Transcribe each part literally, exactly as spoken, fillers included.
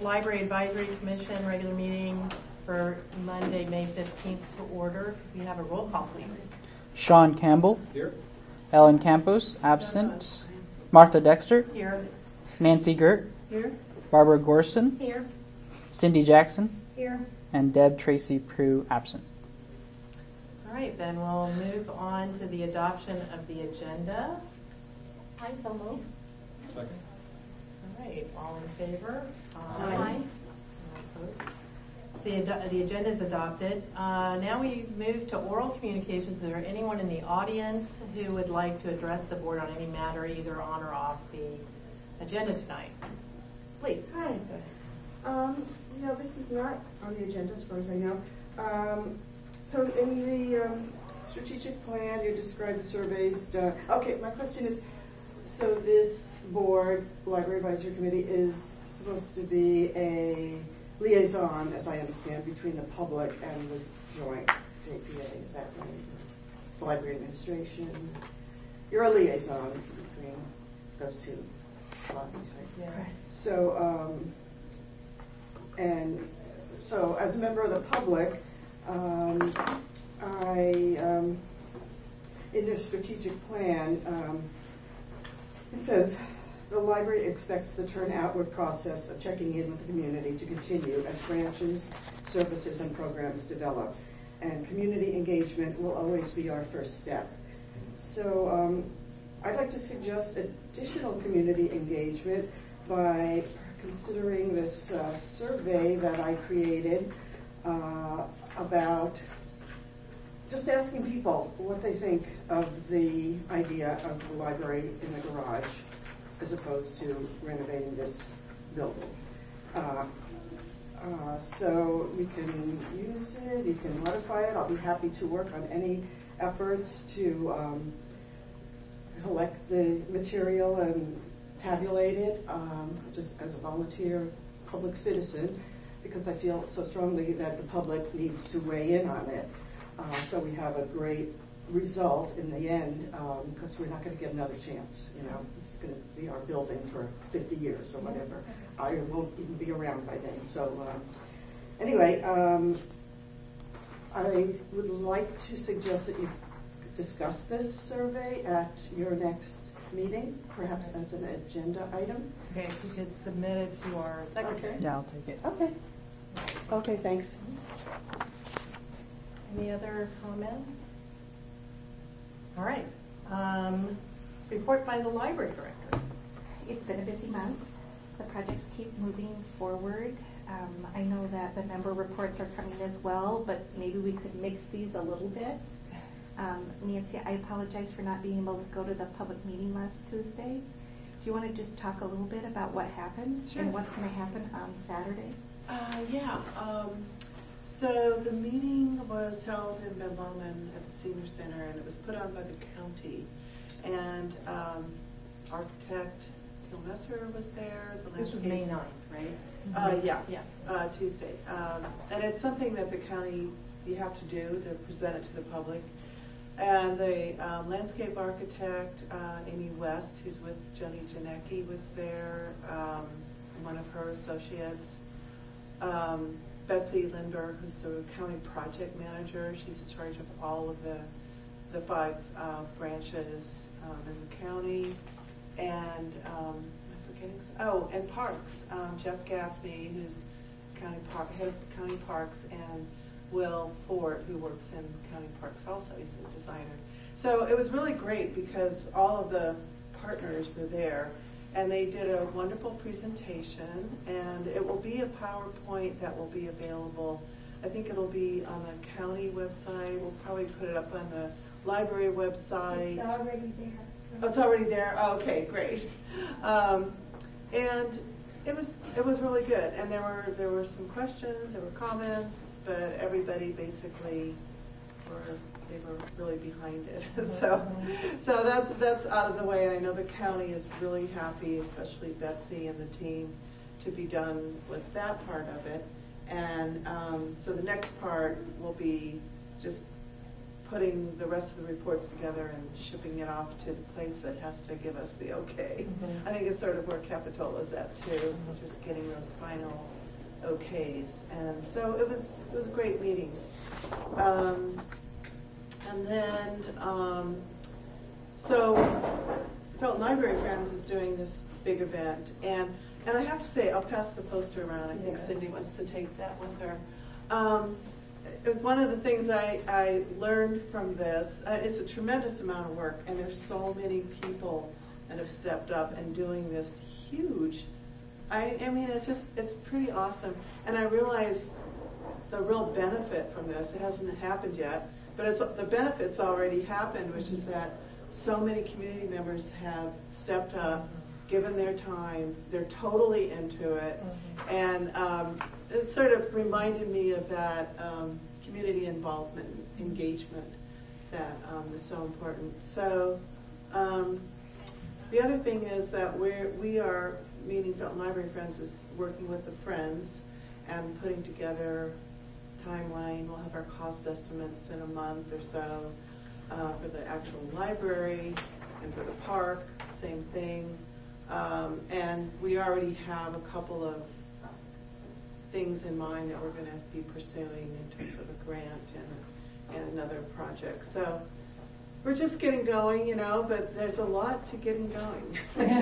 Library Advisory Commission regular meeting for Monday, May fifteenth to order. Could we have a roll call, please? Sean Campbell. Here. Ellen Campos, absent. Martha Dexter. Here. Nancy Gert. Here. Barbara Gorson. Here. Cindy Jackson. Here. And Deb Tracy Prue, absent. All right, then we'll move on to the adoption of the agenda. I so move. Second. All right, all in favor? Aye. All opposed? The, ad- the agenda is adopted. Uh, now we move to oral communications. Is there anyone in the audience who would like to address the board on any matter, either on or off the agenda tonight? Please. Hi. Um, you know, this is not on the agenda as far as I know. Um, so in the um, strategic plan, you described the surveys done. Okay, my question is, so this board, Library Advisory Committee, is supposed to be a liaison, as I understand, between the public and the joint J P A. Is that right? The library administration. You're a liaison between those two bodies, right? Yeah. So, um, and so as a member of the public, um, I, um, in the strategic plan, um, it says, the library expects the turn-outward process of checking in with the community to continue as branches, services, and programs develop. And community engagement will always be our first step. So um, I'd like to suggest additional community engagement by considering this uh, survey that I created uh, about just asking people what they think of the idea of the library in the garage, as opposed to renovating this building. Uh, uh, so we can use it, you can modify it. I'll be happy to work on any efforts to um, collect the material and tabulate it, um, just as a volunteer public citizen, because I feel so strongly that the public needs to weigh in on it. Uh, so we have a great result in the end, because um, we're not going to get another chance. You know, this is going to be our building for fifty years or whatever. I won't even be around by then. So uh, anyway, um, I would like to suggest that you discuss this survey at your next meeting, perhaps as an agenda item. Okay, if you could submit it to our secretary. Okay. Yeah, I'll take it. Okay. Okay, thanks. Any other comments? All right. Um, report by the library director. It's been a busy month. The projects keep moving forward. Um, I know that the member reports are coming as well, but maybe we could mix these a little bit. Um, Nancy, I apologize for not being able to go to the public meeting last Tuesday. Do you want to just talk a little bit about what happened Sure. and what's going to happen on Saturday? Uh, yeah. Um, so the meeting was held in Bedlam and at the Senior Center, and it was put on by the county. And um, architect Till Messer was there. The This was May ninth, right? Uh, yeah. Yeah. Uh, Tuesday. Um, and it's something that the county, you have to do to present it to the public. And the um, landscape architect, uh, Amy West, who's with Jenny Janecki, was there, um, one of her associates. Um, Betsy Lindbergh, who's the county project manager, she's in charge of all of the the five uh, branches um, in the county. And um, am I forgetting? Some? Oh, and parks. Um, Jeff Gaffney, who's county park, head of county parks, and Will Ford, who works in county parks also. He's a designer. So it was really great because all of the partners were there, and they did a wonderful presentation, and it will be a PowerPoint that will be available. I think it'll be on the county website. We'll probably put it up on the library website. It's already there. Oh, it's already there? Oh, okay, great. Um, and it was it was really good. And there were there were some questions, there were comments, but everybody basically were they were really behind it. so so that's that's out of the way. And I know the county is really happy, especially Betsy and the team, to be done with that part of it. And um, so the next part will be just putting the rest of the reports together and shipping it off to the place that has to give us the okay. Mhm. I think it's sort of where Capitola's at too, just getting those final okays. And so it was it was a great meeting. Um, and then, um, so Felton Library Friends is doing this big event, and and I have to say, I'll pass the poster around. I think Yeah. Cindy wants to take that with her. Um, it was one of the things I, I learned from this. Uh, it's a tremendous amount of work, and there's so many people that have stepped up and doing this huge. I, I mean, it's just, it's pretty awesome. And I realize the real benefit from this, it hasn't happened yet, but it's, the benefit's already happened, which is that so many community members have stepped up, given their time, they're totally into it, Mhm. and um, it sort of reminded me of that um, community involvement, engagement that um, is so important. So um, the other thing is that we're, we are, meaning Felton Library Friends is working with the Friends and putting together timeline. We'll have our cost estimates in a month or so uh, for the actual library and for the park, same thing. Um, and we already have a couple of things in mind that we're going to be pursuing in terms of a grant and, and another project. So we're just getting going, you know, but there's a lot to getting going.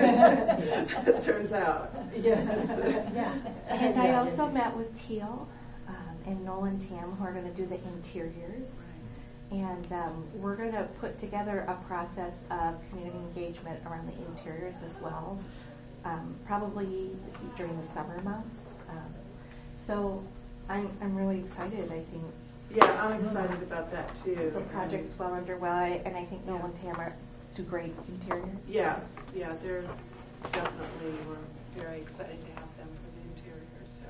It turns out. Yeah. That's the- Yeah. And I Yeah. also met with Teal um, and Nolan Tam, who are going to do the interiors. And um, we're going to put together a process of community engagement around the interiors as well, um, probably during the summer months. Um, so I'm, I'm really excited. I think Yeah, I'm excited about that too. the project's well underway, and I think Nolan Tam are, do great interiors. Yeah, yeah, they're definitely, we're very excited to have them for the interior, so.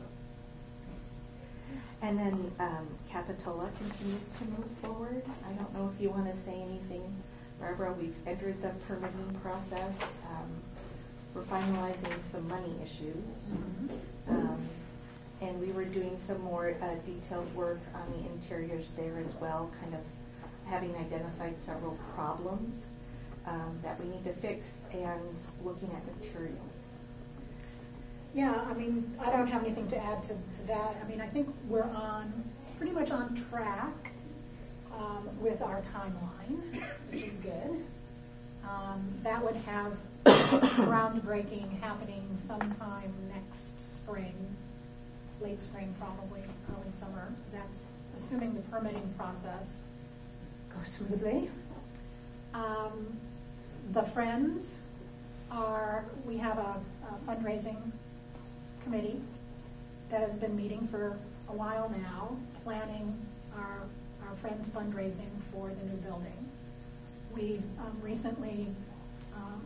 And then um, Capitola continues to move forward. I don't know if you want to say anything, Barbara. We've entered the permitting process. Um, we're finalizing some money issues. Mhm. Um, and we were doing some more uh, detailed work on the interiors there as well, kind of having identified several problems um, that we need to fix and looking at materials. Yeah, I mean, I don't have anything to add to, to that. I mean, I think we're on, pretty much on track um, with our timeline, which is good. Um, that would have groundbreaking happening sometime next spring, late spring probably, early summer. That's assuming the permitting process goes smoothly. Um, the Friends are, we have a, a fundraising committee that has been meeting for a while now, planning our, our Friends fundraising for the new building. We um, recently um,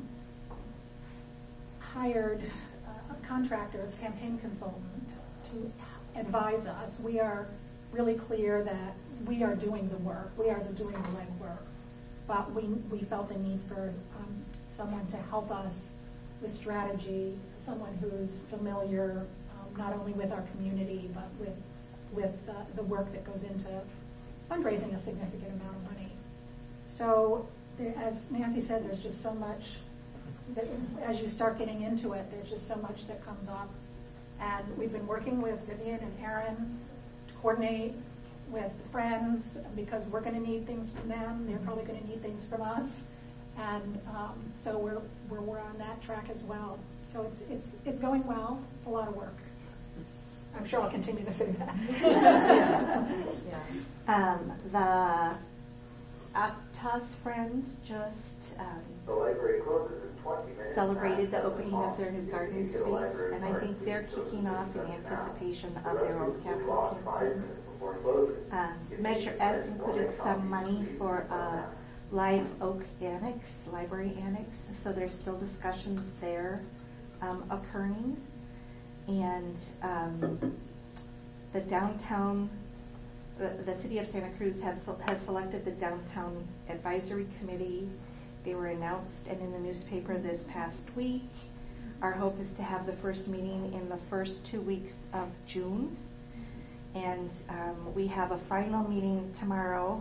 hired uh, a contractor as campaign consultant to advise us. We are really clear that we are doing the work, we are the, doing the legwork, but we, we felt the need for um, someone to help us with strategy, someone who's familiar um, not only with our community, but with, with uh, the work that goes into fundraising a significant amount of money. So there, as Nancy said, there's just so much, that as you start getting into it, there's just so much that comes up. And we've been working with Vivian and Aaron to coordinate with Friends, because we're going to need things from them. They're probably going to need things from us. And um, so we're, we're we're on that track as well. So it's it's it's going well. It's a lot of work. I'm sure I'll continue to say that. Yeah. Yeah. Um, the Aptos Friends just um, The library closes in twenty minutes. celebrated the opening of their new garden space, and I think they're kicking off in anticipation of their own capital campaign. Um, Measure S included some money for a Live Oak Annex, library annex, so there's still discussions there um, occurring. And um, the downtown, the, the city of Santa Cruz have, has selected the downtown advisory committee. They were announced and in the newspaper this past week. Our hope is to have the first meeting in the first two weeks of June. And um, we have a final meeting tomorrow. I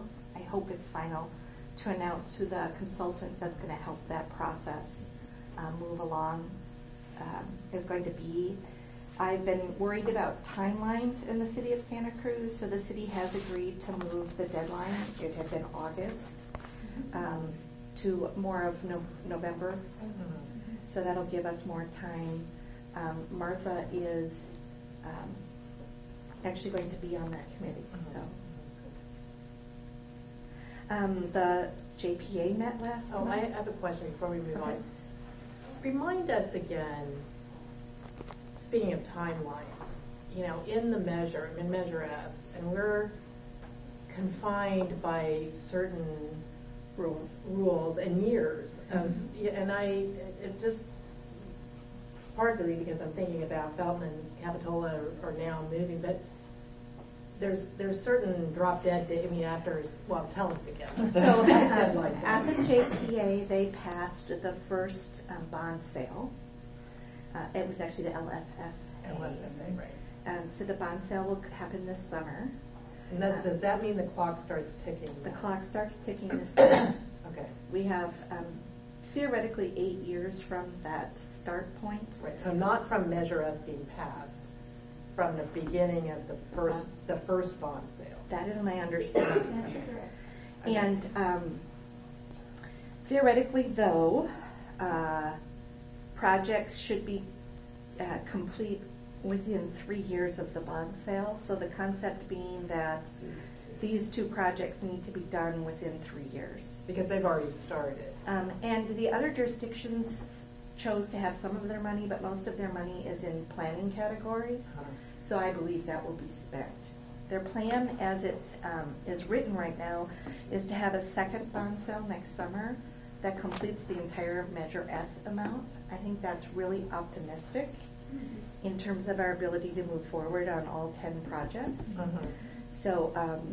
hope it's final, to announce who the consultant that's going to help that process um, move along um, is going to be. I've been worried about timelines in the city of Santa Cruz, so the city has agreed to move the deadline. It had been August um, to more of no- November, so that'll give us more time. Um, Martha is um, actually going to be on that committee. So um, the J P A met last Oh, I month. have a question before we move Okay. on. Remind us again, speaking of timelines, you know, in the measure, in Measure S, and we're confined by certain Rules. rules and years of, yeah, and I, it it just, partly because I'm thinking about Felton and Capitola are, are now moving, but there's there's certain drop dead day, I mean, after, well, tell us again. So Deadlines. at the J P A, they passed the first um, bond sale. Uh, it was actually the L F F A. L F F A, right. Um, so the bond sale will happen this summer. And that's, does that mean the clock starts ticking? The now? clock starts ticking this summer. Okay. We have um, theoretically eight years from that start point. Right, so not from Measure S being passed, from the beginning of the first, the first bond sale. That is my understanding. Okay. And um, theoretically, though, uh, projects should be uh, complete within three years of the bond sale. So the concept being that these two projects need to be done within three years. Because they've already started. Um, and the other jurisdictions chose to have some of their money, but most of their money is in planning categories. Uh-huh. So I believe that will be spent. Their plan, as it um, is written right now, is to have a second bond sale next summer that completes the entire Measure S amount. I think that's really optimistic in terms of our ability to move forward on all ten projects. Mhm. So um,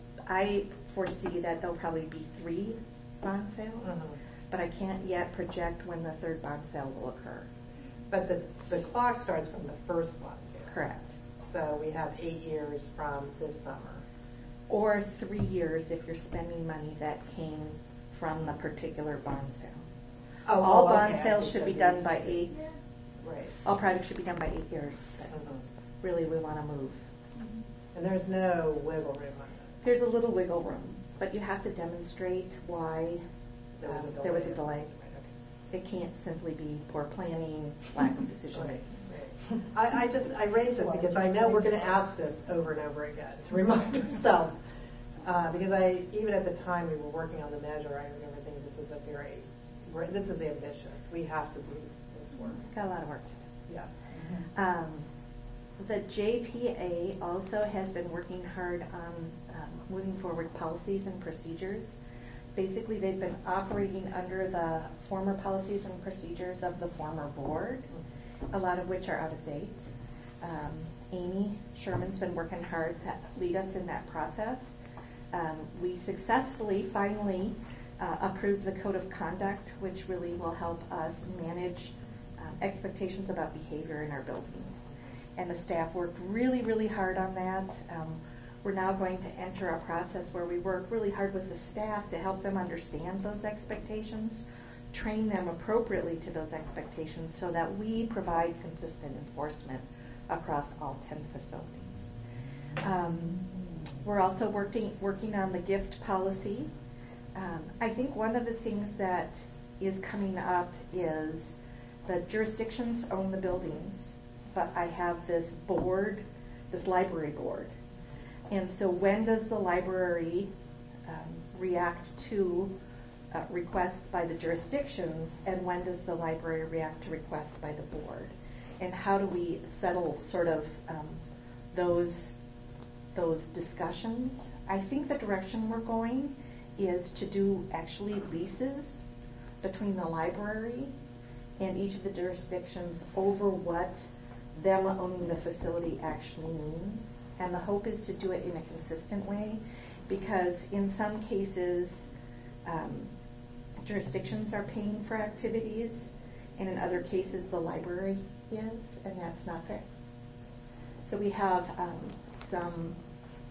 I foresee that there'll probably be three bond sales, Mhm. but I can't yet project when the third bond sale will occur. But the, the clock starts from the first bond sale. Correct. So we have eight years from this summer. Or three years if you're spending money that came from the particular bond sale. Oh, All oh, okay, bond I sales see. should So be these- done by eight. Right. All projects should be done by eight years, but Mhm. really we want to move. And there's no wiggle room on that. There's a little wiggle room, but you have to demonstrate why There was a um, delay. there was a or delay. something. It can't simply be poor planning, lack of decision Right, making. right. I, I just, I raise this because I know we're going to ask this over and over again to remind ourselves. Uh, because I, even at the time we were working on the measure, I remember thinking this was a very, we're- this is ambitious. We have to do this work. Got a lot of work to do. Yeah. Um, the J P A also has been working hard on um, moving forward policies and procedures. Basically, they've been operating under the former policies and procedures of the former board, a lot of which are out of date. Um, Amy Sherman's been working hard to lead us in that process. Um, we successfully finally uh, approved the code of conduct, which really will help us manage um, expectations about behavior in our buildings. And the staff worked really, really hard on that. Um, we're now going to enter a process where we work really hard with the staff to help them understand those expectations, train them appropriately to those expectations so that we provide consistent enforcement across all ten facilities. Um, we're also working, working on the gift policy. Um, I think one of the things that is coming up is the jurisdictions own the buildings, but I have this board, this library board. And so when does the library um, react to uh, requests by the jurisdictions, and when does the library react to requests by the board? And how do we settle sort of um, those, those discussions? I think the direction we're going is to do actually leases between the library and each of the jurisdictions over what them owning the facility actually means. And the hope is to do it in a consistent way, because in some cases, um, jurisdictions are paying for activities, and in other cases, the library is, and that's not fair. So we have um, some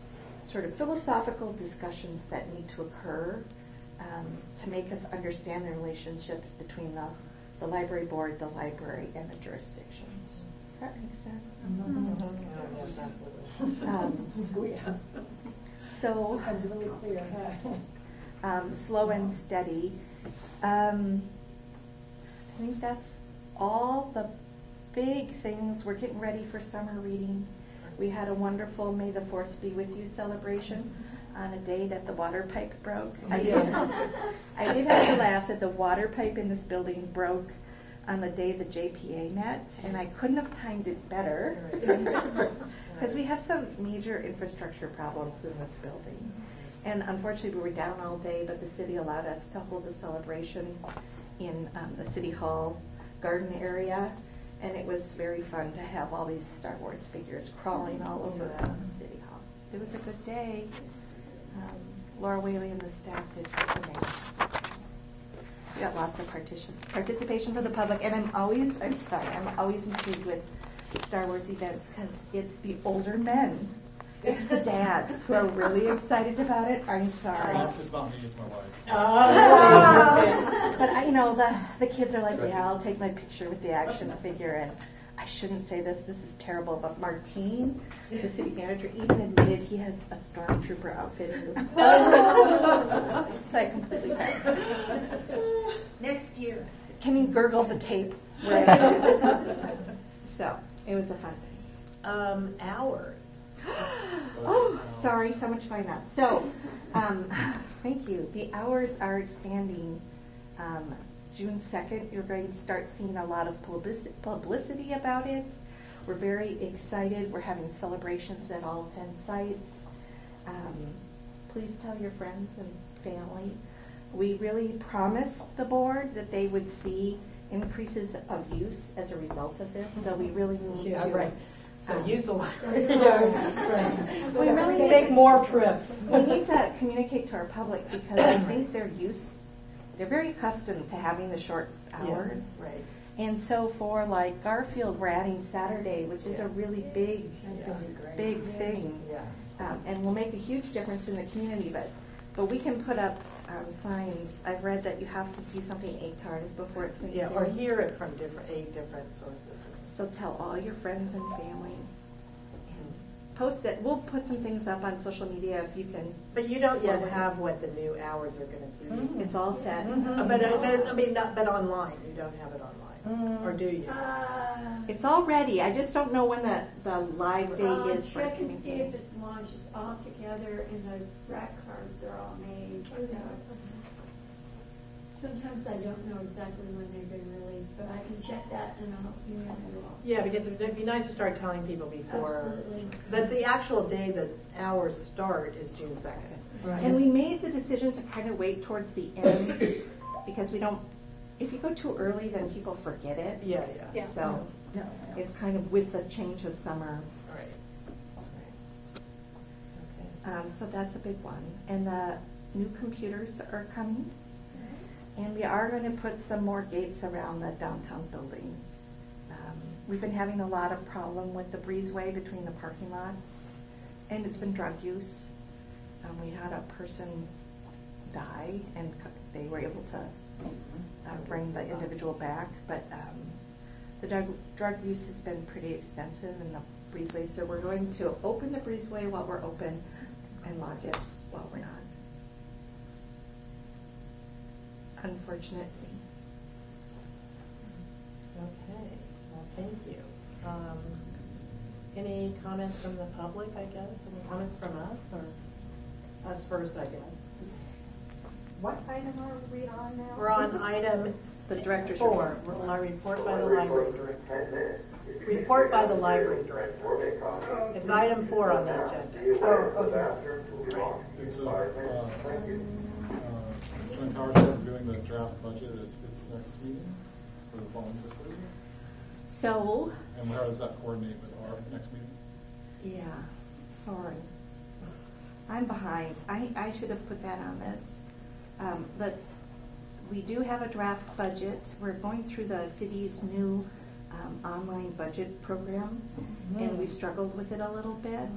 sort of philosophical discussions that need to occur um, to make us understand the relationships between the, the library board, the library, and the jurisdictions. Does that make sense? Oh, yes, absolutely. Um, so, Becomes really clear, huh? um, slow and steady. Um, I think that's all the big things. We're getting ready for summer reading. We had a wonderful May the fourth Be With You celebration on a day that the water pipe broke. I did, I did have to laugh that the water pipe in this building broke on the day the J P A met, and I couldn't have timed it better because we have some major infrastructure problems in this building. And unfortunately, we were down all day, but the city allowed us to hold the celebration in um, the City Hall garden area. And it was very fun to have all these Star Wars figures crawling all over City Hall. It was a good day. Um, Laura Whaley and the staff did amazing. We got lots of partition, participation for the public, and I'm always, I'm sorry, I'm always intrigued with Star Wars events because it's the older men. It's the dads who are really excited about it. I'm sorry. It's not me, it's my wife. Oh, But I, you know, the the kids are like, yeah, I'll take my picture with the action figure. And I shouldn't say this. This is terrible. But Martine, the city manager, even admitted he has a stormtrooper outfit in his closet. So I completely cried. Next year. Can you gurgle the tape? Right. So it was a fun thing. um, hours. Oh, sorry, so much finance. So, um, thank you. The hours are expanding. Um, June second, you're going to start seeing a lot of publicity, publicity about it. We're very excited. We're having celebrations at all ten sites. Um, please tell your friends and family. We really promised the board that they would see increases of use as a result of this. So we really need Yeah, to. right. So um, use the library. Right. We really need Make to- more trips. We need to communicate to our public because I think they're used, they're very accustomed to having the short hours. Yes, right. And so for like Garfield, we're adding Saturday, which is a really big, Yeah. big thing. Yeah. Um, and will make a huge difference in the community, but, but we can put up um, signs. I've read that you have to see something eight times before it sinks Yeah, in. or hear it from different, eight different sources. So tell all your friends and family. And post it. We'll put some things up on social media if you can. But you don't yet have what the new hours are going to be. It's all set. Uh, But, uh, but, I mean, not, but online, you don't have it online, or do you? Uh, It's all ready. I just don't know when the, the live date I'll is for check and see if communicating. it's launched. It's all together and the rack cards are all made, so. Sometimes I don't know exactly when they're going to release, but I can check that and I'll email you all. Yeah, because it'd be nice to start telling people before. Absolutely. But the actual day that hours start is June second. And we made the decision to kind of wait towards the end because we don't, if you go too early, then people forget it. Yeah, yeah. Yeah. So No. it's kind of with the change of summer. All right. Okay. Um, so that's a big one. And the new computers are coming. And we are going to put some more gates around the downtown building. Um, we've been having a lot of problem with the breezeway between the parking lot, and it's been drug use. Um, we had a person die, and c- they were able to uh, bring the individual back, but um, the drug, drug use has been pretty extensive in the breezeway, so we're going to open the breezeway while we're open and lock it while we're not. Unfortunately. Okay, well, thank you. Um, any comments from the public, I guess? Any comments from us, or us first, I guess? What item are we on now? We're on item The director's four, report. our report by the Library library. closes in ten minutes. Report by the library director. Survey copies. It's item four on the agenda. Be aware the bathrooms will be locked This is, in five minutes. uh, Thank you. Uh, Joint Powers are doing the draft budget at its next meeting for the following fiscal year. So, And how does that coordinate with our next meeting? yeah, sorry. I'm behind. I, I should have put that on this. Um, but we do have a draft budget. We're going through the city's new um, online budget program, and we've struggled with it a little bit.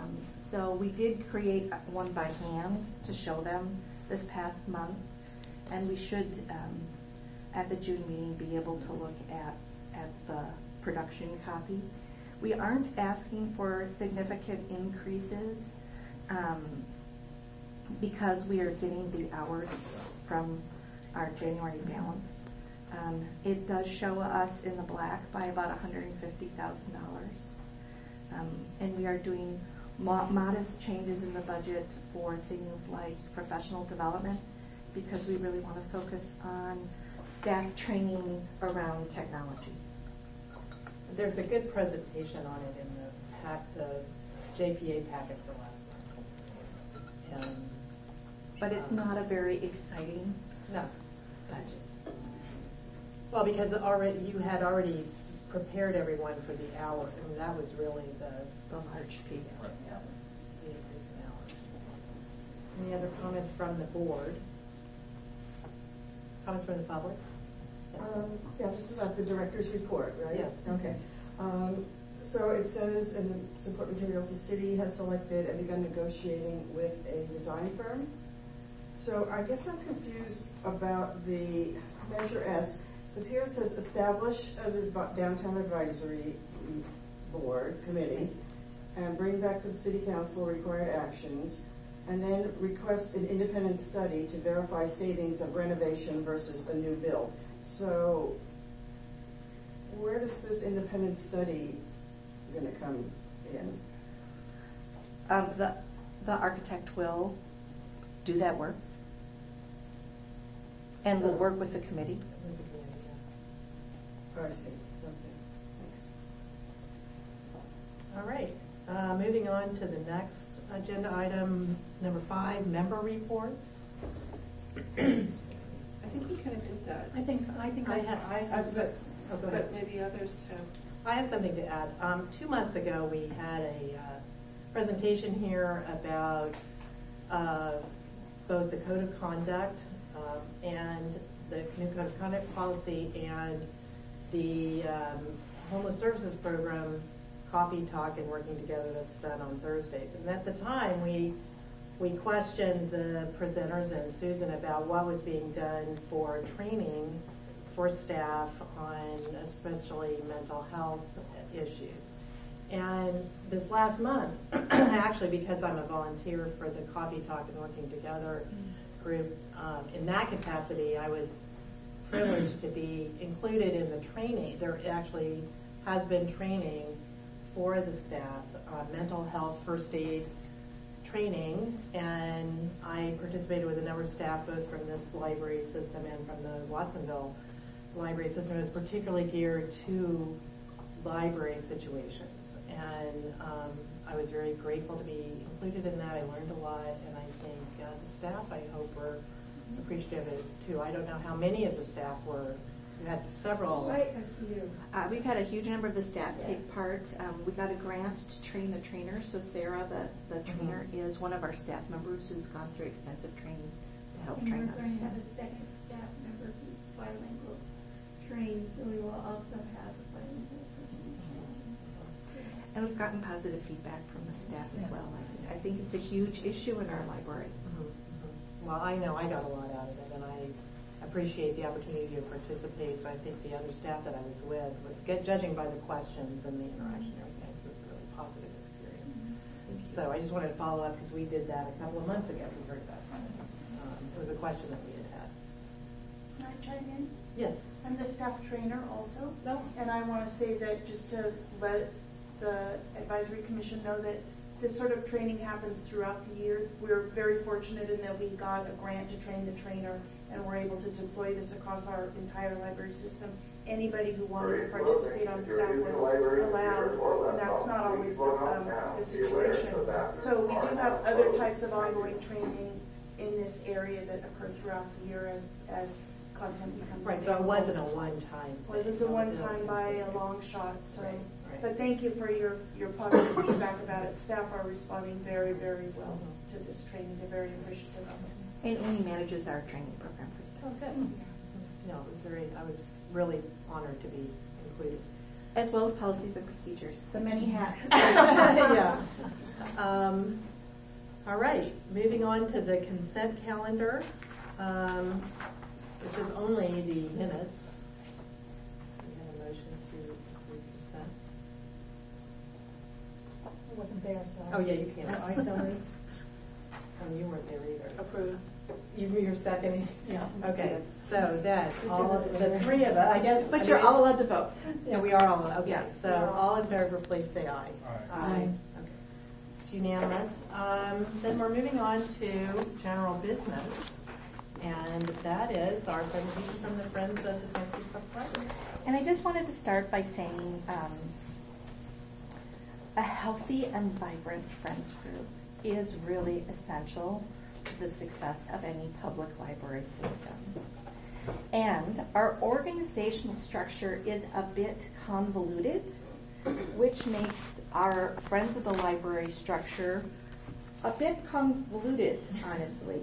Um, so we did create one by hand to show them this past month, and we should, um, at the June meeting, be able to look at, at the production copy. We aren't asking for significant increases um, because we are getting the hours from our January balance. Um, it does show us in the black by about one hundred fifty thousand dollars. Um, and we are doing mo- modest changes in the budget for things like professional development because we really want to focus on staff training around technology. There's a good presentation on it in the pack, the J P A packet for last month. And, But it's um, not a very exciting No. budget. Well, because already, you had already prepared everyone for the hour, I mean, that was really the, The large piece. Right. yeah, the increase in hours. Any other comments from the board? Comments from the public? Yes. Um, yeah, just about the director's report, right? Yes. Okay. Um, so it says in the support materials, the city has selected and begun negotiating with a design firm. So I guess I'm confused about the Measure S, because here it says establish a adv- downtown advisory board committee and bring back to the city council required actions, and then request an independent study to verify savings of renovation versus a new build. So where does this independent study going to come in? Um, the, the architect will do that work and will So- work with the committee. Oh, I see. Okay, thanks. All right, uh, moving on to the next agenda item, number five, member reports. I think we kind of did that. I think so. I think I I have, I Uh, have, But oh, go ahead. but maybe others have. I have something to add. Um, two months ago, we had a uh, presentation here about uh, both the code of conduct um, and the new code of conduct policy and the um, homeless services program coffee talk and working together that's done on Thursdays. And at the time, we we questioned the presenters and Susan about what was being done for training for staff on especially mental health issues. And this last month, actually because I'm a volunteer for the Coffee Talk and Working Together group, um, in that capacity I was privileged to be included in the training. There actually has been training for the staff, uh, mental health first aid training, and I participated with a number of staff both from this library system and from the Watsonville library system. It was particularly geared to library situations, and um, I was very grateful to be included in that. I learned a lot, and I think uh, the staff, I hope, were appreciative of it too. I don't know how many of the staff were. We had several. Quite a few. Uh, we've had a huge number of the staff take part. Um, we got a grant to train the trainers. So Sarah, the, the trainer, Mhm. is one of our staff members who's gone through extensive training to help And train we're other going to staff. have a second staff member who's bilingual trained, so we will also have a bilingual person trained. And we've gotten positive feedback from the staff as well. I think, I think it's a huge issue in our library. Mhm, mhm. Well, I know I got a lot out of it, and I appreciate the opportunity to participate, but I think the other staff that I was with, with get, judging by the questions and the interaction and everything, it was a really positive experience. So I just wanted to follow up because we did that a couple of months ago. We heard about it. Um, it was a question that we had had. Can I chime in? Yes. I'm the staff trainer also. No. And I want to say that just to let the advisory commission know that this sort of training happens throughout the year. We're very fortunate in that we got a grant to train the trainer, and we're able to deploy this across our entire library system. Anybody who wanted to participate on staff was allowed, and that's not always the, um, the situation. So we do have other types of ongoing training in this area that occur throughout the year as, as content becomes Right, so it available. wasn't a one-time thing. Wasn't the one time by a long shot, so. Right, right. But thank you for your, your positive feedback about it. Staff are responding very, very well to this training. They're very appreciative of it. And Amy manages our training program for staff. Oh, good. No, it was very, I was really honored to be included. As well as policies and procedures. The many hats. Yeah. Um, all right, moving on to the consent calendar, um, which is only the minutes. We have a motion to approve consent. I wasn't there, so. Oh, yeah, you can. Oh, I sorry. Oh, you weren't there either. Approved. You were your second? Yeah. Okay, so then, Good all, job. the three of us, I guess. But I you're mean- all allowed to vote. Yeah, we are all, okay, Yeah. so all in favor, please say aye. Aye. Aye. Okay. It's unanimous. Um, then we're moving on to general business, and that is our presentation from the Friends of the Santa Cruz Public Library. And I just wanted to start by saying um, a healthy and vibrant Friends group is really essential to the success of any public library system. And our organizational structure is a bit convoluted, which makes our Friends of the Library structure a bit convoluted, honestly.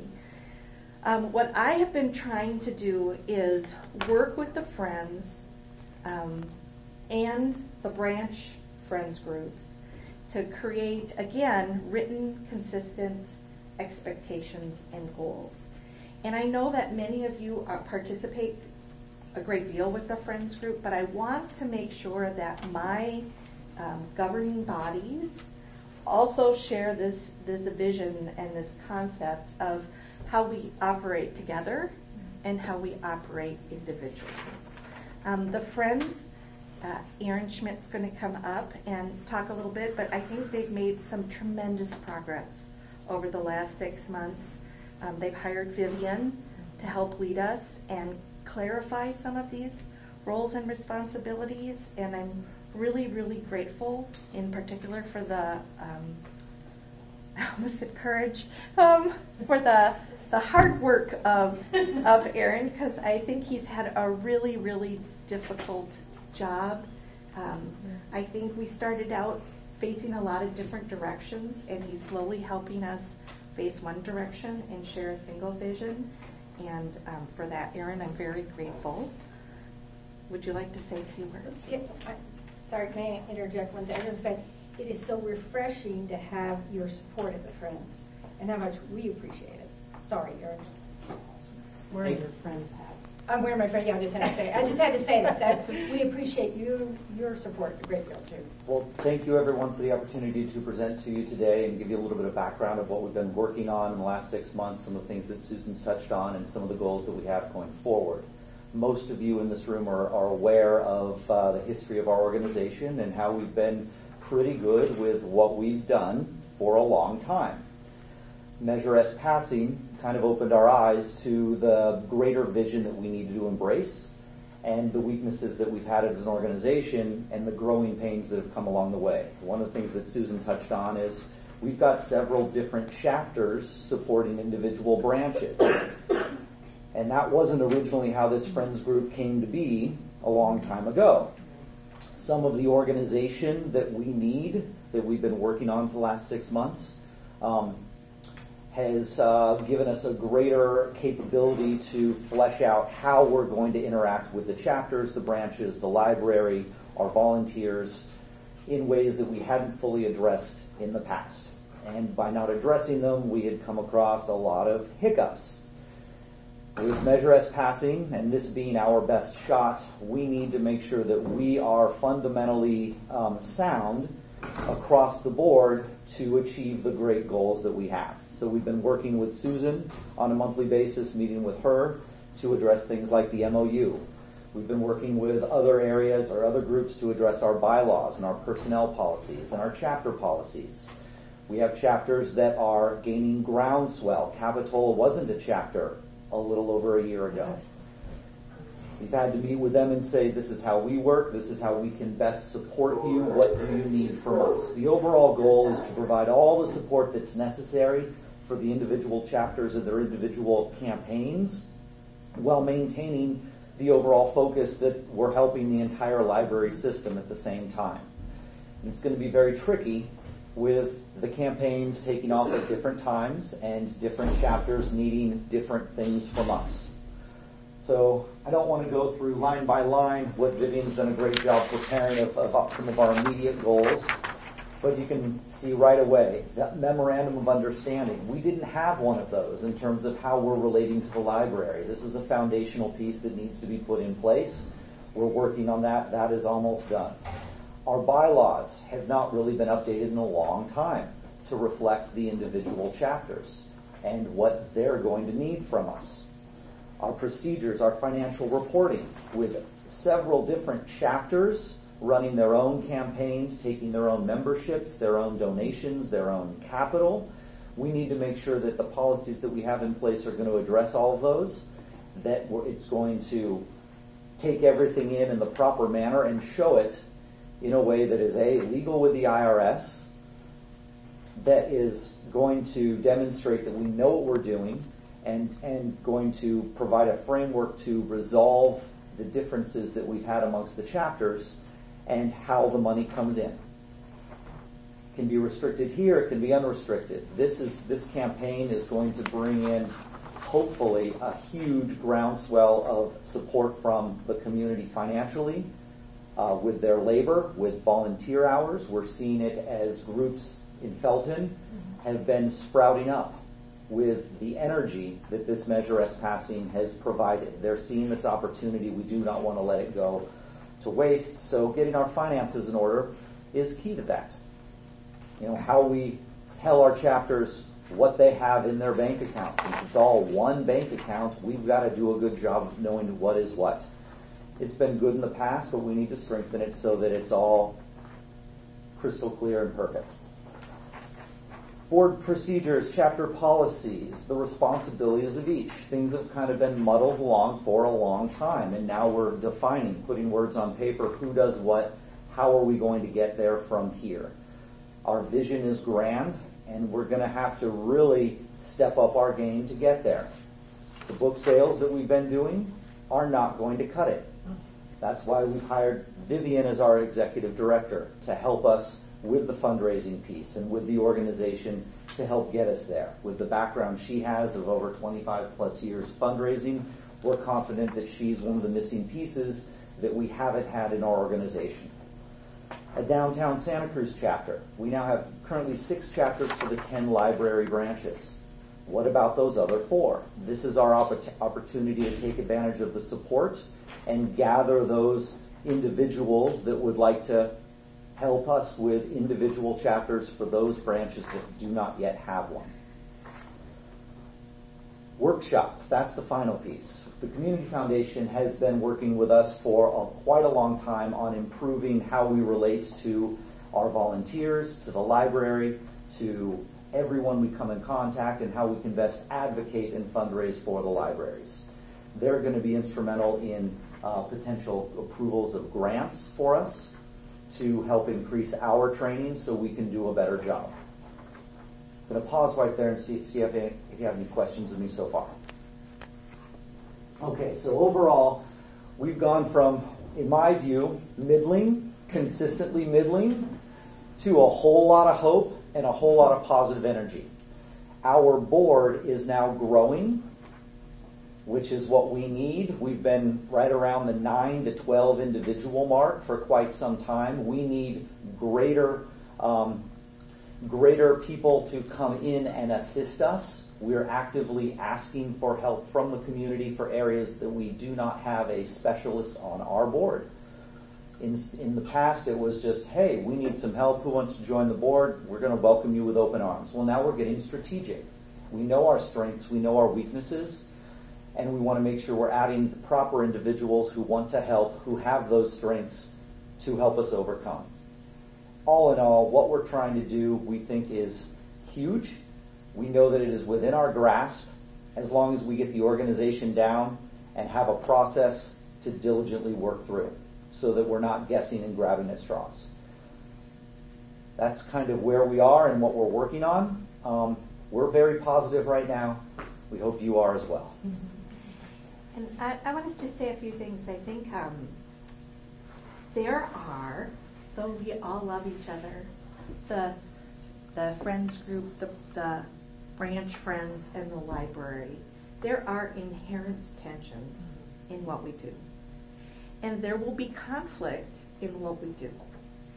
Um, what I have been trying to do is work with the Friends um, and the branch Friends groups to create, again, written, consistent expectations and goals. And I know that many of you are, participate a great deal with the Friends group, but I want to make sure that my um, governing bodies also share this, this vision and this concept of how we operate together and how we operate individually. Um, the Friends, uh, Erin Schmidt's going to come up and talk a little bit, but I think they've made some tremendous progress over the last six months. Um, they've hired Vivian to help lead us and clarify some of these roles and responsibilities, and I'm really, really grateful in particular for the, um, I almost said courage, um, for the the hard work of of Aaron, because I think he's had a really, really difficult job. Um, I think we started out facing a lot of different directions, and he's slowly helping us face one direction and share a single vision. And um, for that, Aaron, I'm very grateful. Would you like to say a few words? Yeah, I- Sorry, can I interject one thing? I was going to say, it is so refreshing to have your support of the Friends and how much we appreciate it. Sorry, Erin. Wearing your friends' hats. I'm wearing my friend, yeah, I just had to say, I just had to say that, that we appreciate you, your support a great deal too. Well, thank you everyone for the opportunity to present to you today and give you a little bit of background of what we've been working on in the last six months, some of the things that Susan's touched on, and some of the goals that we have going forward. Most of you in this room are, are aware of uh, the history of our organization and how we've been pretty good with what we've done for a long time. Measure S passing kind of opened our eyes to the greater vision that we needed to embrace and the weaknesses that we've had as an organization and the growing pains that have come along the way. One of the things that Susan touched on is we've got several different chapters supporting individual branches. And that wasn't originally how this Friends group came to be a long time ago. Some of the organization that we need, that we've been working on for the last six months, um, has uh, given us a greater capability to flesh out how we're going to interact with the chapters, the branches, the library, our volunteers, in ways that we hadn't fully addressed in the past. And by not addressing them, we had come across a lot of hiccups. With Measure S passing, and this being our best shot, we need to make sure that we are fundamentally um, sound across the board to achieve the great goals that we have. So we've been working with Susan on a monthly basis, meeting with her to address things like the M O U. We've been working with other areas or other groups to address our bylaws and our personnel policies and our chapter policies. We have chapters that are gaining groundswell. Capitola wasn't a chapter a little over a year ago. We've had to meet with them and say, this is how we work, this is how we can best support you, what do you need from us? The overall goal is to provide all the support that's necessary for the individual chapters of their individual campaigns while maintaining the overall focus that we're helping the entire library system at the same time. And it's going to be very tricky with the campaigns taking off at different times and different chapters needing different things from us. So I don't want to go through line by line what Vivian's done a great job preparing of, of some of our immediate goals. But you can see right away that memorandum of understanding. We didn't have one of those in terms of how we're relating to the library. This is a foundational piece that needs to be put in place. We're working on that. That is almost done. Our bylaws have not really been updated in a long time to reflect the individual chapters and what they're going to need from us. Our procedures, our financial reporting, with several different chapters running their own campaigns, taking their own memberships, their own donations, their own capital. We need to make sure that the policies that we have in place are going to address all of those, that it's going to take everything in in the proper manner and show it in a way that is A, legal with the I R S, that is going to demonstrate that we know what we're doing, and, and going to provide a framework to resolve the differences that we've had amongst the chapters and how the money comes in. It can be restricted here, it can be unrestricted. This is this campaign is going to bring in, hopefully, a huge groundswell of support from the community financially, uh, with their labor, with volunteer hours. We're seeing it as groups in Felton have been sprouting up with the energy that this Measure S passing has provided. They're seeing this opportunity. We do not want to let it go to waste. So getting our finances in order is key to that. You know, how we tell our chapters what they have in their bank account. Since it's all one bank account, we've got to do a good job of knowing what is what. It's been good in the past, but we need to strengthen it so that it's all crystal clear and perfect. Board procedures, chapter policies, the responsibilities of each. Things have kind of been muddled along for a long time, and now we're defining, putting words on paper, who does what, how are we going to get there from here. Our vision is grand, and we're going to have to really step up our game to get there. The book sales that we've been doing are not going to cut it. That's why we've hired Vivian as our executive director to help us with the fundraising piece and with the organization to help get us there. With the background she has of over twenty-five plus years fundraising, we're confident that she's one of the missing pieces that we haven't had in our organization. A downtown Santa Cruz chapter. We now have currently six chapters for the ten library branches. What about those other four? This is our opp- opportunity to take advantage of the support and gather those individuals that would like to help us with individual chapters for those branches that do not yet have one. Workshop, that's the final piece. The Community Foundation has been working with us for a, quite a long time on improving how we relate to our volunteers, to the library, to everyone we come in contact, and how we can best advocate and fundraise for the libraries. They're going to be instrumental in uh, potential approvals of grants for us to help increase our training so we can do a better job. I'm going to pause right there and see, see if, if you have any questions of me so far. Okay, so overall, we've gone from, in my view, middling, consistently middling, to a whole lot of hope and a whole lot of positive energy. Our board is now growing, which is what we need. We've been right around the nine to twelve individual mark for quite some time. We need greater um, greater people to come in and assist us. We're actively asking for help from the community for areas that we do not have a specialist on our board. In, in the past, it was just, hey, we need some help. Who wants to join the board? We're going to welcome you with open arms. Well, now we're getting strategic. We know our strengths. We know our weaknesses. And we want to make sure we're adding the proper individuals who want to help, who have those strengths to help us overcome. All in all, what we're trying to do, we think, is huge. We know that it is within our grasp as long as we get the organization down and have a process to diligently work through so that we're not guessing and grabbing at straws. That's kind of where we are and what we're working on. Um, we're very positive right now. We hope you are as well. And I, I want to just say a few things. I think um, there are, though we all love each other, the the friends group, the, the branch friends, and the library, there are inherent tensions in what we do. And there will be conflict in what we do.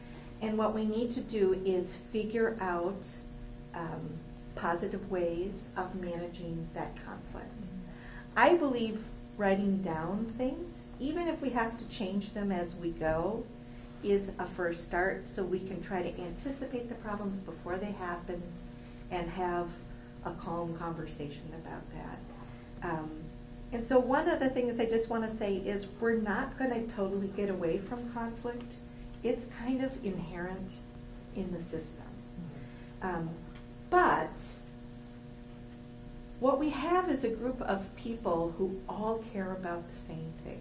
And what we need to do is figure out um, positive ways of managing that conflict. I believe writing down things, even if we have to change them as we go, is a first start, so we can try to anticipate the problems before they happen and have a calm conversation about that. Um, and so one of the things I just want to say is we're not going to totally get away from conflict. It's kind of inherent in the system. Um, but what we have is a group of people who all care about the same thing.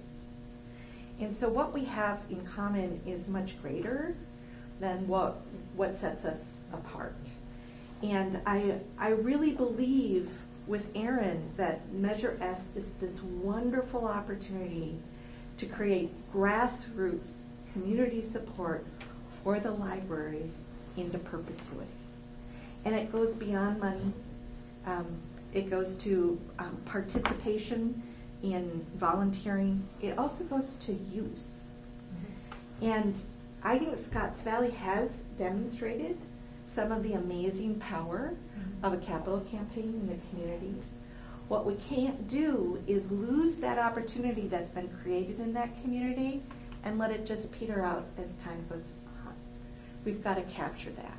And so what we have in common is much greater than what what sets us apart. And I I really believe with Erin that Measure S is this wonderful opportunity to create grassroots community support for the libraries into perpetuity. And it goes beyond money. Um, it goes to um, participation in volunteering. It also goes to use. Mm-hmm. And I think Scotts Valley has demonstrated some of the amazing power mm-hmm. of a capital campaign in the community. What we can't do is lose that opportunity that's been created in that community and let it just peter out as time goes on. We've got to capture that.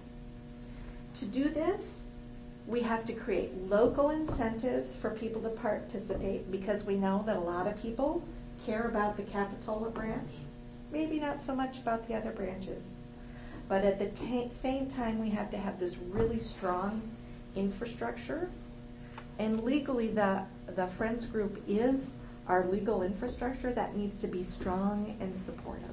To do this, we have to create local incentives for people to participate, because we know that a lot of people care about the Capitola branch, maybe not so much about the other branches. But at the t- same time, we have to have this really strong infrastructure. And legally, the, the Friends Group is our legal infrastructure that needs to be strong and supportive.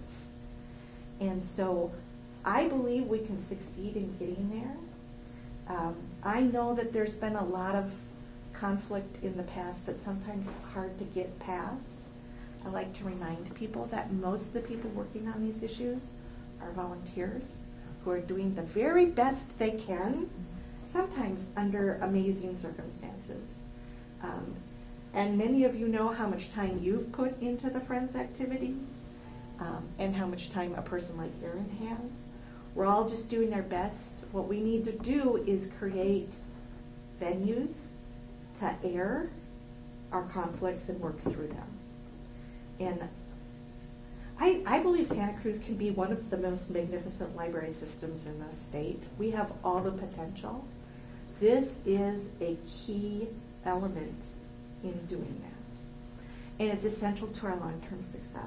And so I believe we can succeed in getting there. Um, I know that there's been a lot of conflict in the past that's sometimes hard to get past. I like to remind people that most of the people working on these issues are volunteers who are doing the very best they can, sometimes under amazing circumstances. Um, and many of you know how much time you've put into the Friends activities um, and how much time a person like Erin has. We're all just doing our best. What we need to do is create venues to air our conflicts and work through them. And I, I believe Santa Cruz can be one of the most magnificent library systems in the state. We have all the potential. This is a key element in doing that. And it's essential to our long-term success.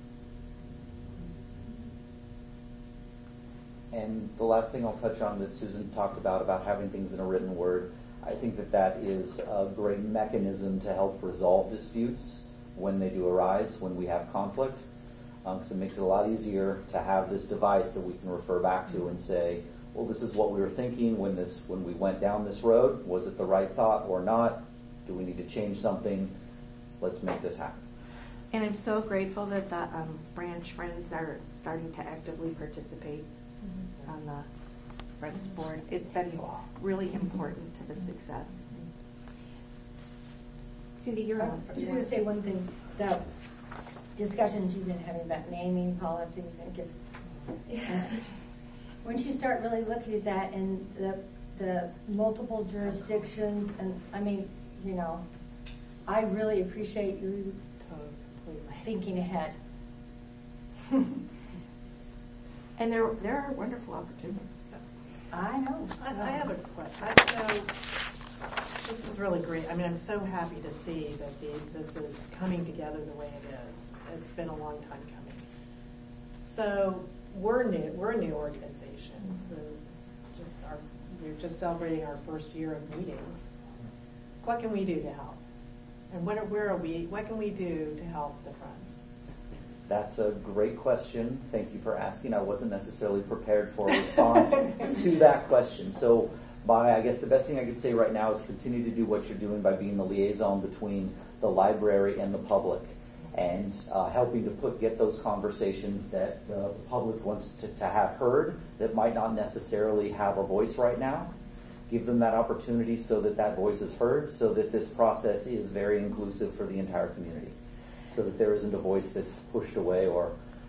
And the last thing I'll touch on that Susan talked about, about having things in a written word, I think that that is a great mechanism to help resolve disputes when they do arise, when we have conflict, because um, it makes it a lot easier to have this device that we can refer back to and say, well, this is what we were thinking when this when we went down this road. Was it the right thought or not? Do we need to change something? Let's make this happen. And I'm so grateful that the um, branch Friends are starting to actively participate mm-hmm. on the Friends board. It's been really important to the success. Cindy, you're on. I was just going to say one thing. The discussions you've been having about naming policies and give, uh, once you start really looking at that and the the multiple jurisdictions, and I mean, you know, I really appreciate you thinking ahead. And there there are wonderful opportunities. I know. I, I have a question. So this is really great. I mean, I'm so happy to see that the, this is coming together the way it is. It's been a long time coming. So we're new. We're a new organization. We're just our, we're just celebrating our first year of meetings. What can we do to help? And what are, where are we? What can we do to help the Friends? That's a great question. Thank you for asking. I wasn't necessarily prepared for a response to that question. So by, I guess the best thing I could say right now is continue to do what you're doing by being the liaison between the library and the public, and uh, helping to put get those conversations that the public wants to, to have heard that might not necessarily have a voice right now. Give them that opportunity so that that voice is heard, so that this process is very inclusive for the entire community, so that there isn't a voice that's pushed away or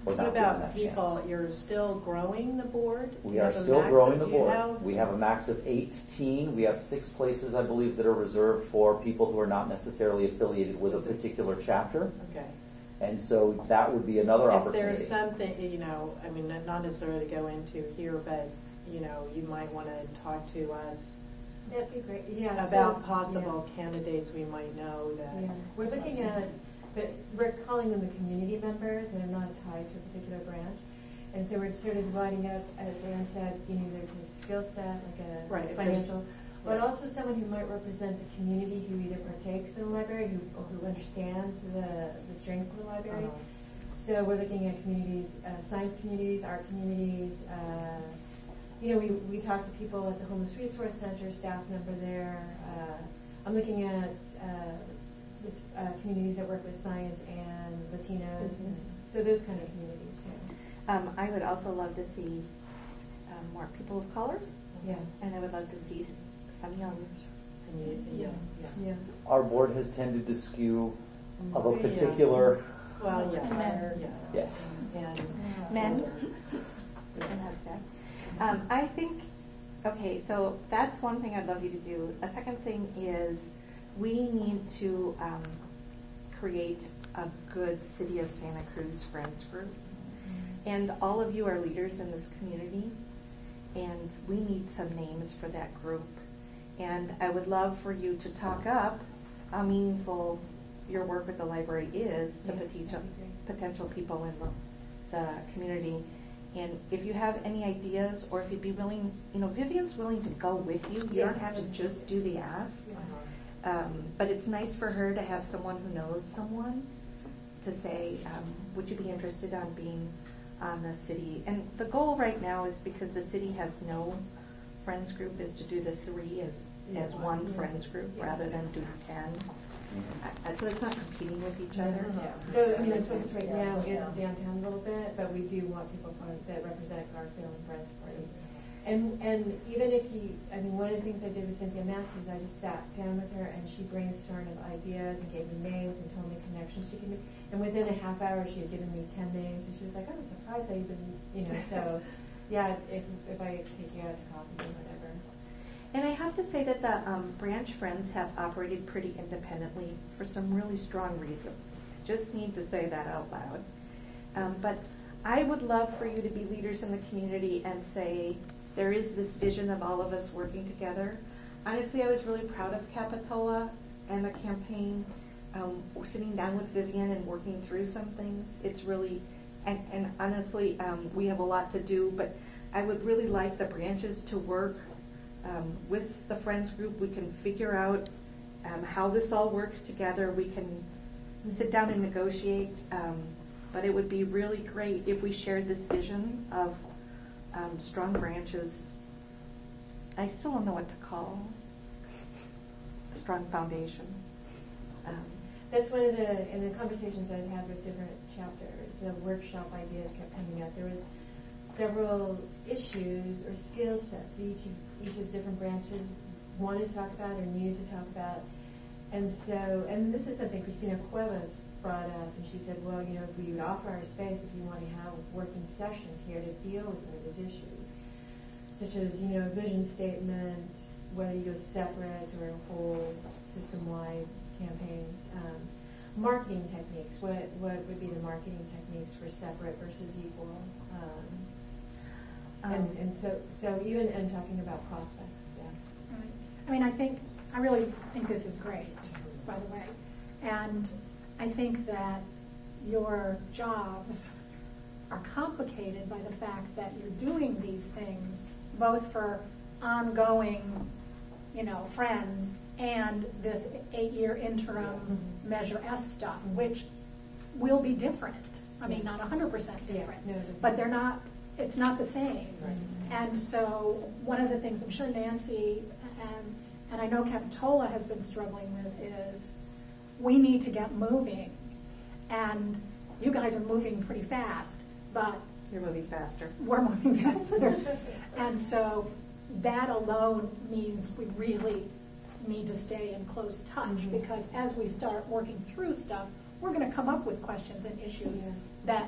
or What not given about that people, chance. you're still growing the board? We You are have a still max growing of- the do you board. have- We have a max of eighteen. We have six places, I believe, that are reserved for people who are not necessarily affiliated with a particular chapter. Okay. And so that would be another If opportunity. there's something, you know, I mean, not necessarily to go into here, but, you know, you might want to talk to us That'd be great, yeah. about so- possible candidates we might know that. Yeah, we're looking at, but we're calling them the community members, and they're not tied to a particular branch. And so we're sort of dividing up, as Ann said, you know, there's a skill set, like a Right, if there's- financial, but right. also someone who might represent a community who either partakes in the library, who, or who understands the, the strength of the library. Uh-huh. So we're looking at communities, uh, science communities, art communities, uh, you know, we, we talk to people at the Homeless Resource Center, staff member there. Uh, I'm looking at uh, this, uh, communities that work with science and Latinos, Mhm. and so those kind of communities too. Um, I would also love to see um, more people of color, Yeah. and I would love to see some young. And you- yeah, yeah. Yeah. Our board has tended to skew of a Yeah. particular, Well, yeah. Men. Yeah. yes. And Men? And that's that. Um, I think, okay, so that's one thing I'd love you to do. A second thing is we need to um, create a good City of Santa Cruz Friends group. And all of you are leaders in this community, and we need some names for that group. And I would love for you to talk up how meaningful your work with the library is to Yeah, potential, that'd be great. potential people in the, the community. And if you have any ideas, or if you'd be willing, you know, Vivian's willing to go with you. You don't Yeah. have to just do the ask. uh-huh. Um, but it's nice for her to have someone who knows someone to say, um, would you be interested on being on the city? And the goal right now is, because the city has no friends group, is to do the three as, as Yeah. one Yeah. friends group Yeah, rather that than makes do sense. ten. Uh, So it's not competing with each other. So, I mean, the focus right Yeah. now is Yeah. downtown a little bit, but we do want people from, that represent Garfield and Westport. And, and even if you, I mean, one of the things I did with Cynthia Matthews, I just sat down with her and she brainstormed of ideas and gave me names and told me connections she could make. And within a half hour, she had given me ten names, and she was like, I'm surprised I even, you know, so, yeah, if, if I take you out to coffee or whatever. And I have to say that the um, branch friends have operated pretty independently for some really strong reasons. Just need to say that out loud. Um, but I would love for you to be leaders in the community and say, there is this vision of all of us working together. Honestly, I was really proud of Capitola and the campaign. Um, we're sitting down with Vivian and working through some things. It's really, and, and honestly, um, we have a lot to do, but I would really like the branches to work um, with the Friends group. We can figure out um, how this all works together. We can sit down and negotiate, um, but it would be really great if we shared this vision of um, strong branches. I still don't know what to call a strong foundation. Um, That's one of the, in the conversations I've had with different chapters, the workshop ideas kept coming up. There was several issues or skill sets each of, each of the different branches wanted to talk about or needed to talk about. And so, and this is something Christina Cuevas brought up, and she said, well, you know, we would offer our space if you want to have working sessions here to deal with some of those issues, such as, you know, vision statement, whether you go separate or whole system-wide campaigns, um, marketing techniques, what, what would be the marketing techniques for separate versus equal, um, and, Um, and so, so even, and talking about prospects, yeah. Right. I mean, I think, I really think this is great, by the way. And I think that your jobs are complicated by the fact that you're doing these things both for ongoing, you know, friends and this eight-year interim Yes. Measure S stuff, Mhm. which will be different. I mean, not one hundred percent different, Yeah, no, but they're not, it's not the same. Right. And so one of the things I'm sure Nancy and, and I know Capitola has been struggling with is we need to get moving. And you guys are moving pretty fast, but You're moving faster. we're moving faster. And so that alone means we really need to stay in close touch, Mhm. because as we start working through stuff, we're going to come up with questions and issues Yeah. that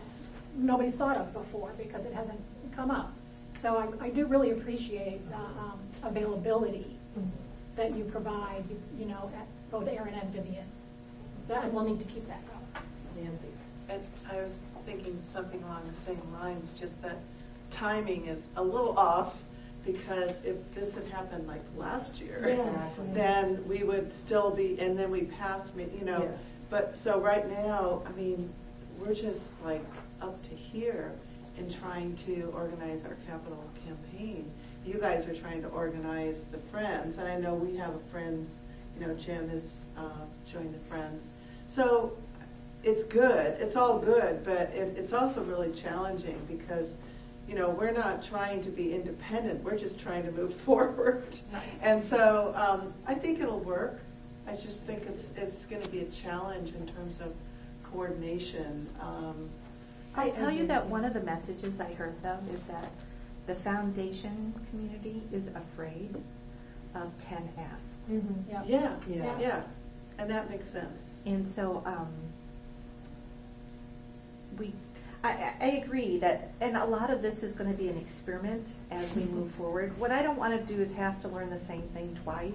nobody's thought of before because it hasn't come up. So I, I do really appreciate the um, availability that you provide, you, you know, at both Erin and Vivian. So, and we'll need to keep that going. Nancy. And I was thinking something along the same lines, just that timing is a little off, because if this had happened like last year, Yeah. then we would still be, and then we passed, me, you know. Yeah. But so right now, I mean, we're just like up to here in trying to organize our capital campaign. You guys are trying to organize the Friends, and I know we have a Friends, you know, Jim has uh, joined the Friends. So it's good, it's all good, but it, it's also really challenging because, you know, we're not trying to be independent, we're just trying to move forward. And so um, I think it'll work. I just think it's it's going to be a challenge in terms of coordination. Um, I'll tell you that one of the messages I heard though is that the foundation community is afraid of ten asks. Mm-hmm. Yep. yeah, Yeah. yeah, and that makes sense. And so um, we, I, I I agree that, and a lot of this is going to be an experiment as we move forward. What I don't want to do is have to learn the same thing twice.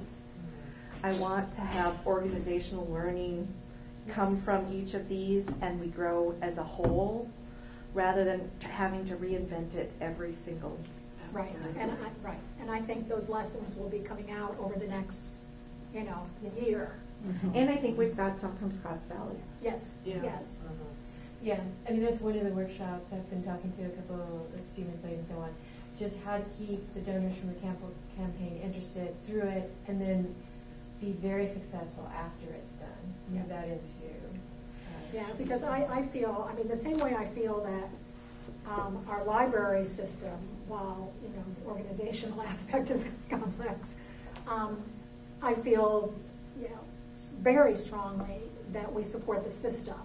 I want to have organizational learning come from each of these and we grow as a whole rather than having to reinvent it every single. Right, and I, right, and I think those lessons will be coming out over the next, you know, year. And I think we've got some from Scotts Valley. Yes, Yeah. yes. Yeah, I mean, that's one of the workshops I've been talking to a couple of Stephen Slade and so on, just how to keep the donors from the camp- campaign interested through it and then be very successful after it's done. Move Yeah. that into. Uh, Yeah, because I, I feel, I mean, the same way I feel that um, our library system, while, you know, the organizational aspect is complex, um, I feel, you know, very strongly that we support the system.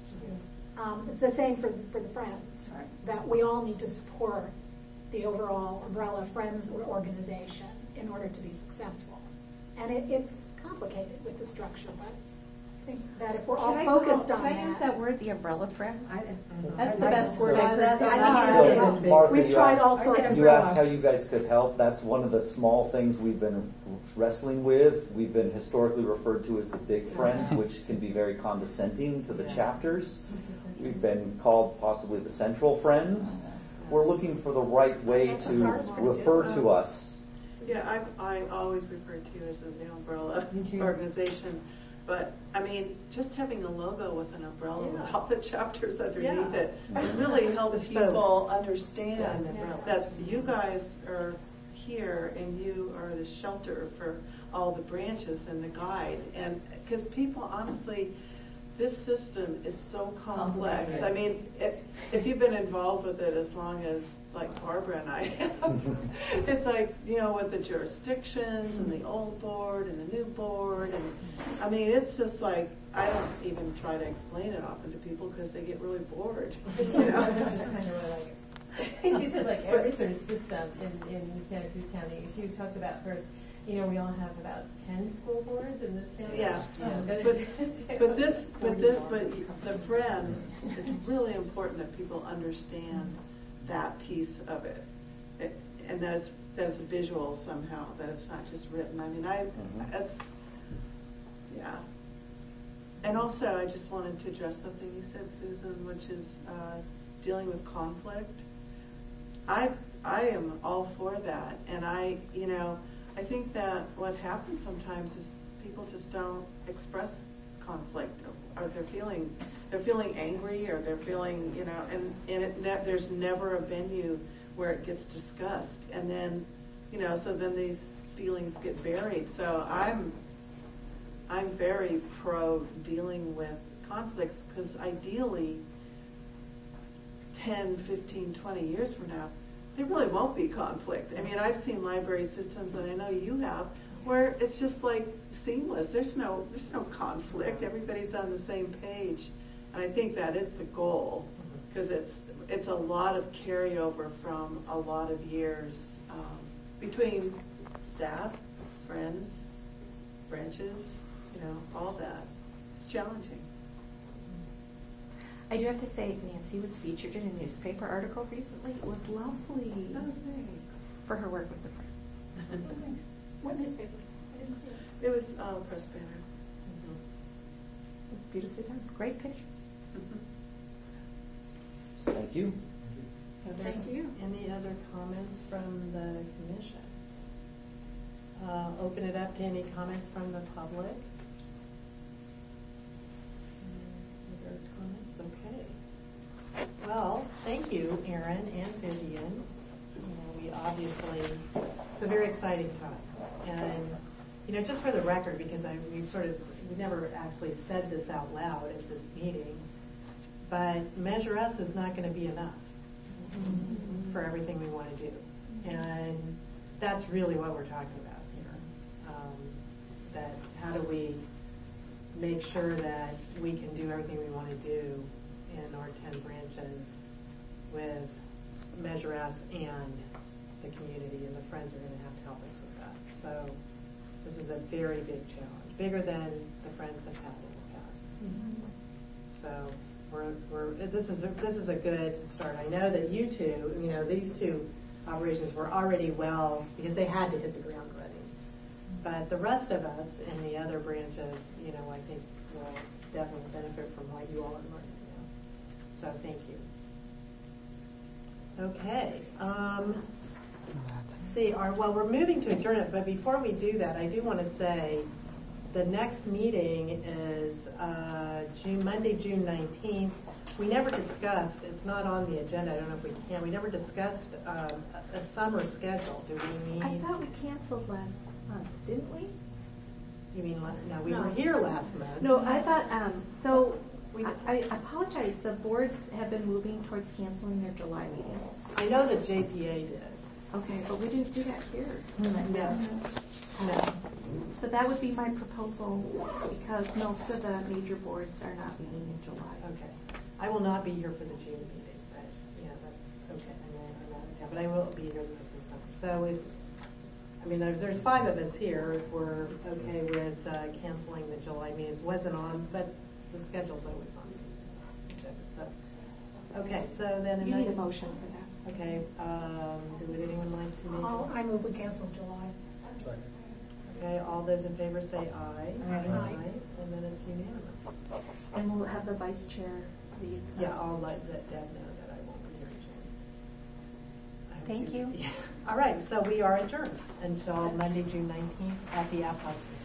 Um, it's the same for, for the Friends, that we all need to support the overall umbrella Friends organization in order to be successful. And it, it's complicated with the structure, but I think that if we're all Can I focused call- on Can I use that. that word, the umbrella friends? I- That's the I- best I- word so I've heard. that's- I I think think it's so. good. Martha, We've you tried asked, all sorts of you asked umbrellas. how you guys could help. That's one of the small things we've been wrestling with. We've been historically referred to as the big friends, which can be very condescending to the Yeah. chapters. We've been called possibly the central friends. We're looking for the right way to refer to us. Yeah, I I always refer to you as the umbrella Me too. organization, but I mean, just having a logo with an umbrella with Yeah. all the chapters underneath Yeah. it, it really helps The spokes. people understand Yeah. that you guys are here and you are the shelter for all the branches and the guide, and because people honestly. This system is so complex. I mean, if, if you've been involved with it as long as, like Barbara and I have, it's like, you know, with the jurisdictions and the old board and the new board. And I mean, it's just like, I don't even try to explain it often to people because they get really bored. You know? That's kind of what I- She said like every sort of system in, in Santa Cruz County, she was talked about first, you know, we all have about ten school boards in this county. Yeah. Um, But, there's- but this, but this, but the Friends, it's really important that people understand that piece of it. It- and that it's, that it's visual somehow, that it's not just written. I mean, I, Mhm. that's, yeah. And also, I just wanted to address something you said, Susan, which is uh, dealing with conflict. I, I am all for that. And I, you know, I think that what happens sometimes is people just don't express conflict, or they're feeling they're feeling angry, or they're feeling, you know, and and it ne- there's never a venue where it gets discussed, and then, you know, so then these feelings get buried. So I'm I'm very pro dealing with conflicts, because ideally ten, fifteen, twenty years from now, there really won't be conflict. I mean, I've seen library systems, and I know you have, where it's just like seamless. There's no, there's no conflict. Everybody's on the same page, and I think that is the goal, because it's it's a lot of carryover from a lot of years um, between staff, friends, branches, you know, all that. It's challenging. I do have to say, Nancy was featured in a newspaper article recently. It was lovely. Oh, thanks. For her work with the Friends. What newspaper? I didn't see it. It was uh, press banner. It was beautifully done. Great picture. Thank you. Other- Thank you. Any other comments from the commission? Uh, Open it up to any comments from the public. Mm, Other comments? Okay. Well, thank you, Erin and Vivian. You know, we obviously, it's a very exciting time. And, you know, just for the record, because I, we sort of, we never actually said this out loud at this meeting, but Measure Us is not going to be enough for everything we want to do. And that's really what we're talking about here. Um, that how do we make sure that we can do everything we want to do in our ten branches with Measure Us and the community, and the Friends are going to have to help us with that. So this is a very big challenge, bigger than the Friends have had in the past. Mm-hmm. So we're, we're, this is a, this is a good start. I know that you two, you know, these two operations were already well, because they had to hit the ground running. But the rest of us in the other branches, you know, I think will definitely benefit from what you all are learning now. So thank you. Okay. Um, let's see, our, well, we're moving to adjourn it, but before we do that, I do want to say the next meeting is uh, June, Monday, June nineteenth. We never discussed, it's not on the agenda, I don't know if we can, we never discussed um, a, a summer schedule. Do we need? I thought we canceled last month, didn't we? You mean, la- no, we No. were here last month. No, I thought, um, so, We- I, I apologize, the boards have been moving towards canceling their July meetings. I know that J P A did. Okay, but we didn't do that here. No. No. So that would be my proposal, because most of the major boards are not meeting in July. Okay. I will not be here for the June meeting, but, yeah, that's okay. I know I'm out of town, but I will be here the rest of the summer. So if, I mean, there's, there's five of us here. If we're okay with uh, canceling the July meetings, wasn't on, but the schedule's always on. So, okay, so then. You need a another- motion for that. Okay, um, would anyone like to make? I'll, I move we cancel July. Second. Okay, all those in favor say aye. Aye. And then it's unanimous. And we'll have the vice chair lead. Yeah, I'll let, let Deb know that I won't be here in June. I hope Thank you. Yeah. All right, so we are adjourned until Monday, June nineteenth at the Aptos.